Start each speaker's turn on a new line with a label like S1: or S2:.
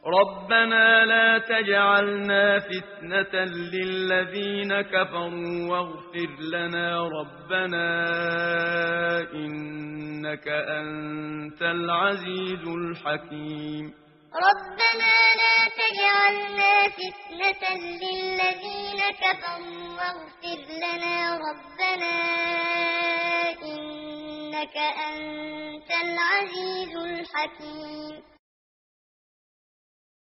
S1: ربنا لا تجعلنا فتنة للذين كفروا واغفر لنا ربنا إنك أنت العزيز الحكيم
S2: ربنا لا تجعلنا فتنة للذين كفروا واغفر لنا ربنا إنك أنت العزيز الحكيم